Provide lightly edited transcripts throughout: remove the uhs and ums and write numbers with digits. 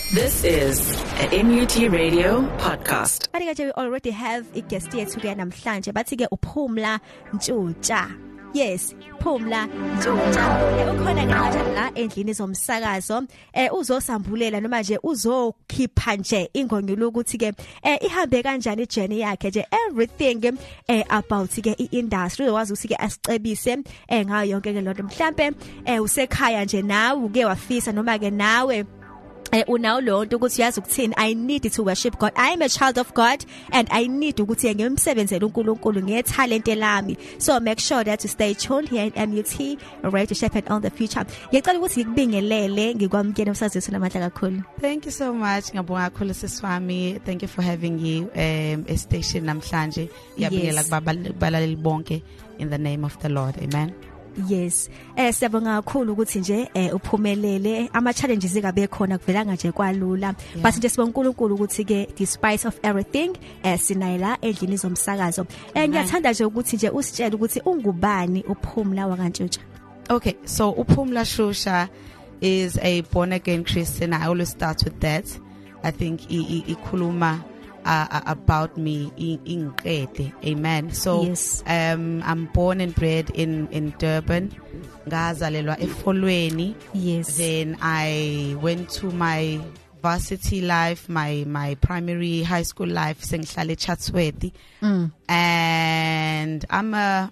This is a MUT Radio podcast. Kanti we already have a guest yethu ke namhlanje bathi ke uPhumla Ntshutsha. Yes, Phumla Ntshutsha. Ukhona kanjani la endlini zomsakazo uzosambulela noma nje uzokhipha nje ingonyulu ukuthi ke ihambe kanjani ijourney yakhe nje everything about ke iindustry uzokwazi ukuthi ke asicebise ngayo yonke ke lonto mhlambe usekhaya nje nawe uke wafisa noma ke nawe unawo lonto ukuthi yazi ukuthini I need to worship God. I am a child of God and I need ukuthi ngimsebenzele uNkulunkulu ngetalent lami. So make sure that you stay tuned here at MUT Radio Shepherd on the Future. Ngicela ukuthi ngikubingelele ngikwamukele umsazisi namandla kakhulu. Thank you so much. Ngiyabonga kakhulu siswami. Thank you for having you a station namhlanje. Ngiyabingelela kubalaleli bonke in the name of the Lord. Amen. Yes. Siyabonga kakhulu ukuthi nje uphumelele ama challenges ekabe khona kuvelanga nje kwalula. But nje sibonga uNkulunkulu ukuthi ke despite of everything sinayila endlini zomsakazo. Ngiyathanda nje ukuthi nje usitshele ukuthi ungubani uPhumla wakantshutsha. Okay, so uPhumla Shusha is a born again Christian. I always start with that. I think ikhuluma about me in Qede. Amen. So yes. I'm born and bred in Durban. Ngazalelwa eFolweni. Yes. Then I went to my varsity life, my primary high school life sengihlale eChatsworth. And I'm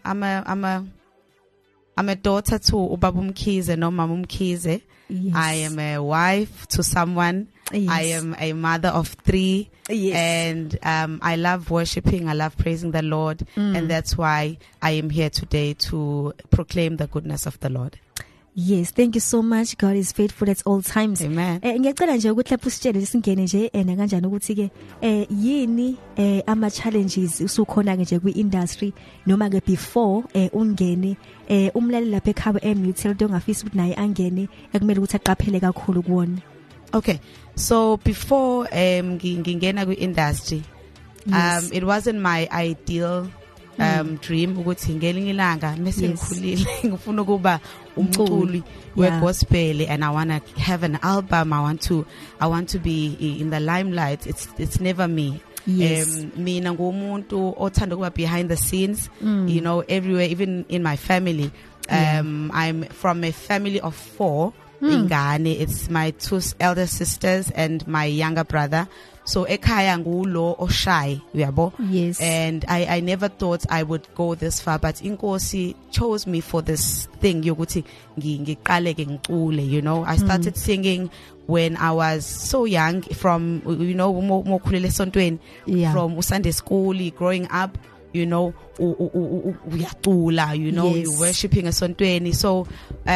a daughter to Ubaba Mkhize no Mama Mkhize. Yes. I am a wife to someone. Yes. I am a mother of 3. Yes. And I love worshiping. I love praising the Lord. And that's why I am here today to proclaim the goodness of the Lord. Yes, thank you so much. God is faithful at all times. Amen. Ngiyacela nje ukuthi lapho sitshele singene nje kanjani ukuthi ke yini ama challenges usukhona ke nje kwi-industry noma ke before ungene umlaleli lapha ekhaya MUT ongafisa ukuthi naye angene ekumele ukuthi aqaphele kakhulu kuwona. Okay. So before ngingena kwi-industry, Yes. it wasn't my ideal dream ukuthi ngelinye ilanga mase ngikhulile ngifuna ukuba umculi wegospel and I want to have an album. I want to be in the limelight. It's never me. Yes. Mina ngumuntu othanda kuba behind the scenes, you know, everywhere, even in my family. I'm from a family of 4. Ingane, it's my 2 elder sisters and my younger brother. So ekhaya ngulo oshy, uyabo. Yes. And I never thought I would go this far, but Inkosi chose me for this thing yokuthi ngiqale ke ngicule, you know. I started singing when I was so young, from mokhulele esontweni, from Sunday school, growing up, you know, uyacula, you know, Yes. you're worshiping esontweni. So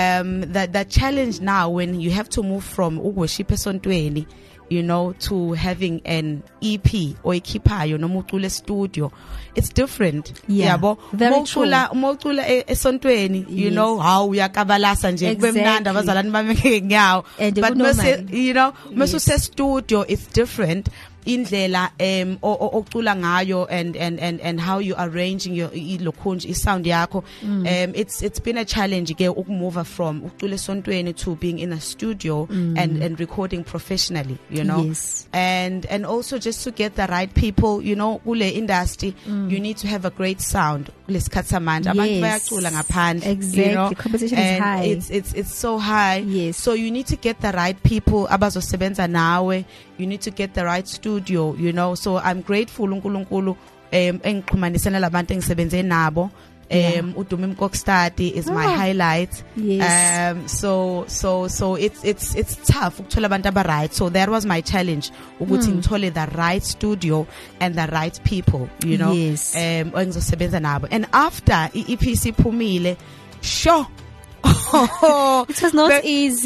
the challenge now when you have to move from worship esontweni, you know, to having an EP or ikhiphayo noma ucule studio, it's different. Yeah, yabo. very true. Mocula esontweni, you Yes. know, how uyakabalasa nje kube mnandi abazalwane bami ngeyawo. But mase, you know, mase use studio, it's different. Indlela ocula ngayo and how you arranging your lokhunji sound yakho. It's been a challenge ke ukumove from ucula esontweni to being in a studio and recording professionally, you know. Yes. And also just to get the right people, you know, kule industry, you need to have a great sound. Lesikhathi samanje abantu bayacula ngaphandle, Exactly. you know. Competition and is high. It's so high. Yes. So you need to get the right people abazosebenza nawe. You need to get the right studio, you know. So I'm grateful uNkulunkulu engixhumanisana labantu engisebenze nabo. Udumi Mkokstadi is my highlight. Yes. So it's tough ukuthola abantu aba-right. So that was my challenge ukuthi ngithole the right studio and the right people, you know. Yes. Engizosebenza nabo. And after EPC phumile, sure. It was not easy.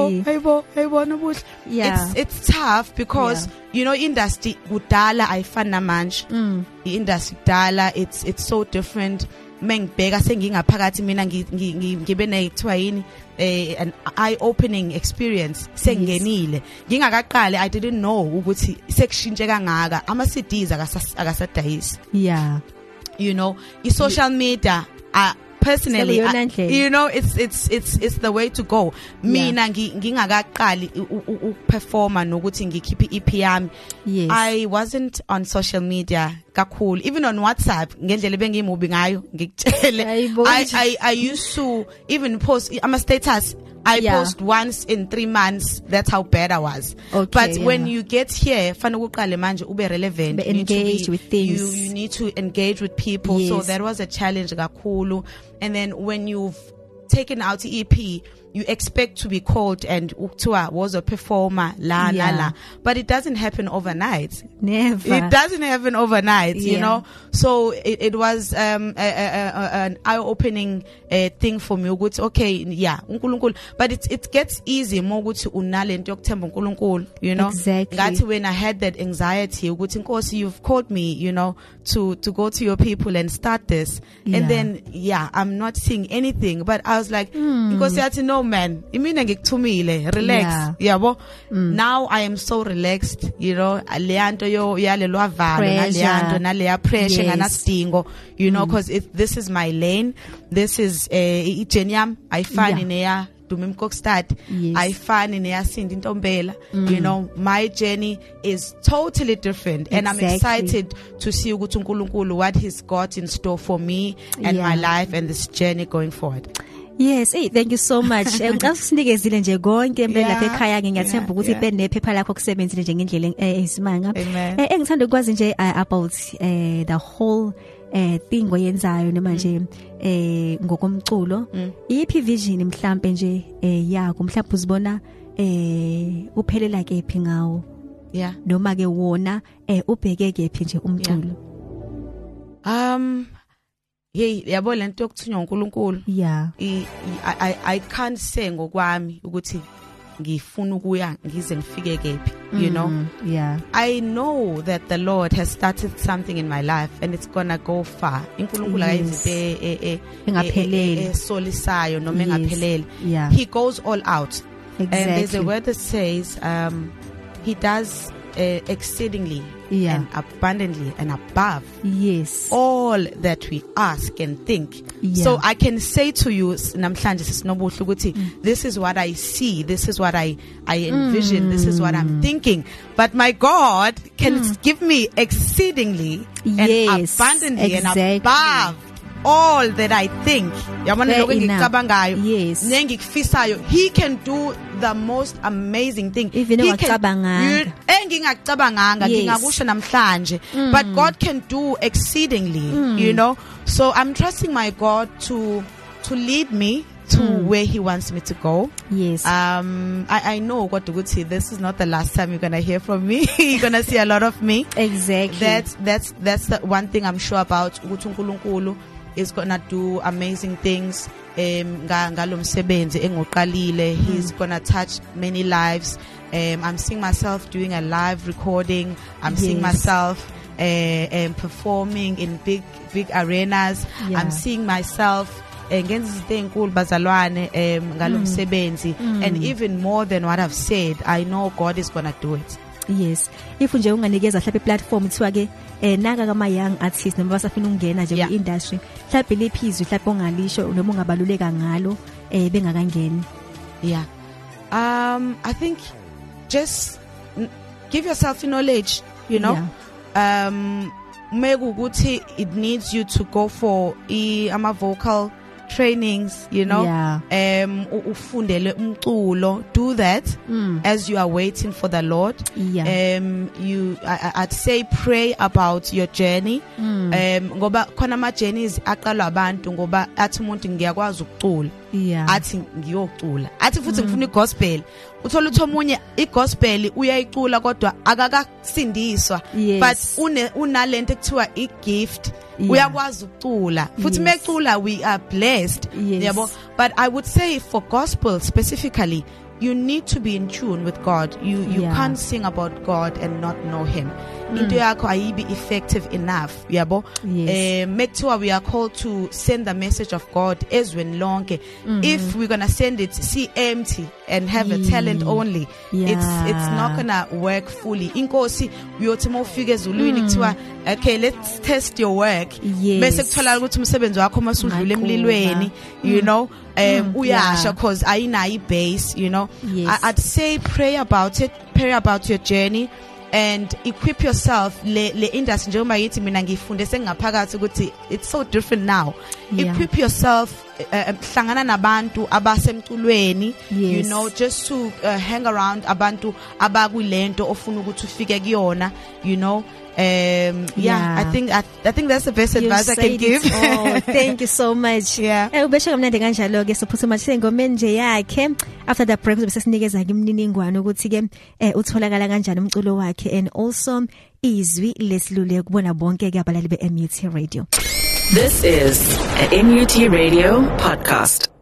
Yeah. It's tough because you know industry kudala ayifani namanje. Industry kudala it's so different. Mengibheka sengingaphakathi mina ngibe nekuthiwa yini an eye opening experience sengenile ngingakaqale I didn't know ukuthi sekushintshe kangaka ama CDs akasadayisi. Yeah. You know, social media personally, you know, it's the way to go. Mina ngingakaqali ukuperforma nokuthi ngikhiphe EP yami. Yes. I wasn't on social media kakhulu, even on WhatsApp ngendlela bengimubi ngayo ngikutshele. I used to even post ama status. I post once in 3 months. That's how bad I was. Okay, but when you get here, fanele uqale manje ube relevant. Be engaged with things. You need to engage with people. Yes. So that was a challenge kakhulu. And then when you've taken out the EP, you expect to be called and uktua was a performer la. But it doesn't happen overnight. Never. It doesn't happen overnight, you know. So it was an eye-opening thing for me. Okay, uNkulunkulu. But it gets easy more ukuthi unalento yokuthemba uNkulunkulu, you know. Exactly. That's when I had that anxiety ukuthi Nkosi, you've called me, you know, to go to your people and start this. And then I'm not seeing anything, but I was like Nkosi yathi no man, imina ngikuthumile, relax. Yabo. Now I am so relaxed, you know, leyanto yo yalelo avalo naleyanto naleya pressure nganasidingo, you know, because this is my lane. This is ijeniam ayifani neya Dumi Mkokstad. Ayifani neya Sindi Ntombela. You know, my journey is totally different, and I'm excited to see ukuthi uNkulunkulu what he's got in store for me and my life and this journey going forward. Yes, thank you so much. Ngicela sinikezile nje konke empela lapha ekhaya ngiyathemba ukuthi ipen nephepha lakho kusebenzile nje ngendlela eyisimanga. Engithanda ukwazi nje about the whole thing oyenzayo noma nje ngokomculo. Iphi vision mhlambe nje yakho mhlawumbe uzibona uphelela kephi ngawo? Noma ke wona ubheke kephi nje umculo? Yabo lento yokuthunywa uNkulunkulu. I can't say ngokwami ukuthi ngifuna ukuya ngize ngifike kephi, you know. I know that the Lord has started something in my life and it's gonna go far. uNkulunkulu akayizinto engaphelele solisayo noma engaphelele. He goes all out. And there's a word that says he does exceedingly and abundantly and above all that we ask and think. So I can say to you namhlanje sisinobuhle ukuthi this is what I see, this is what I envision, this is what I'm thinking, but my God can give me exceedingly and abundantly and above all that I think. He can do the most amazing thing. But God can do exceedingly, you know. So I'm trusting my God to lead me to where he wants me to go. I know what to say. This is not the last time you're gonna hear from me. You're gonna see a lot of me. Exactly. That's the one thing I'm sure about. uNkulunkulu is gonna do amazing things. He's gonna touch many lives. I'm seeing myself doing a live recording. I'm seeing myself performing in big arenas. I'm seeing myself and even more than what I've said, I know God is gonna do it. Yes, if nje unganikeza mhlawumbe platform kuthiwa ke naka kama young artists noma basafuna ukungena nje ku industry mhlawumbe liphizwe mhlawumbe ongalisho noma ungabaluleka ngalo bengakangeni. I think just give yourself knowledge, you know. Ukuthi it needs you to go for ama vocal trainings, you know. Ufundele umculo, do that as you are waiting for the Lord. I'd say pray about your journey. Ngoba khona ama journeys aqalwa abantu ngoba athi umuntu ngiyakwazi ukucula, athi ngiyocula, athi futhi ngifuna igospel. Uthola ukuthi omunye igospel uyayicula kodwa akakasindiswa, but unalento ekuthiwa igift, uyakwazi ukucula futhi mecula we are blessed. But I would say for gospel specifically, you need to be in tune with God. You can't sing about God and not know him. Into yakho ayibi effective enough. Mekuthiwa we are called to send the message of God ezweni lonke. If we're gonna send it see empty, and have a talent only, it's not gonna work fully. Inkosi uyothi mawufika ezulwini kuthiwa okay, let's test your work. Bese kuthola ukuthi umsebenzi wakho masudlule emlilweni, you know, uyasha cause ayinayo base, you know. I'd say pray about your journey and equip yourself. Le industry njengoba yithi mina ngifunde sengaphakathi ukuthi it's so different now. Equip yourself, hlangana nabantu abasemculweni, you know, just to hang around abantu abakulento ofuna ukuthi ufike kuyona, you know. I think that's the best advice I can give. Oh, thank you so much. Ubesho kamnandi kanjalo ke sophuthuma sengomeni nje yakhe. After the break bese sinikeza ke imniningwane ukuthi ke utholakala kanjani umculo wakhe and also izwi lesilule kubona bonke ke abalali be MUT Radio. This is a MUT Radio podcast.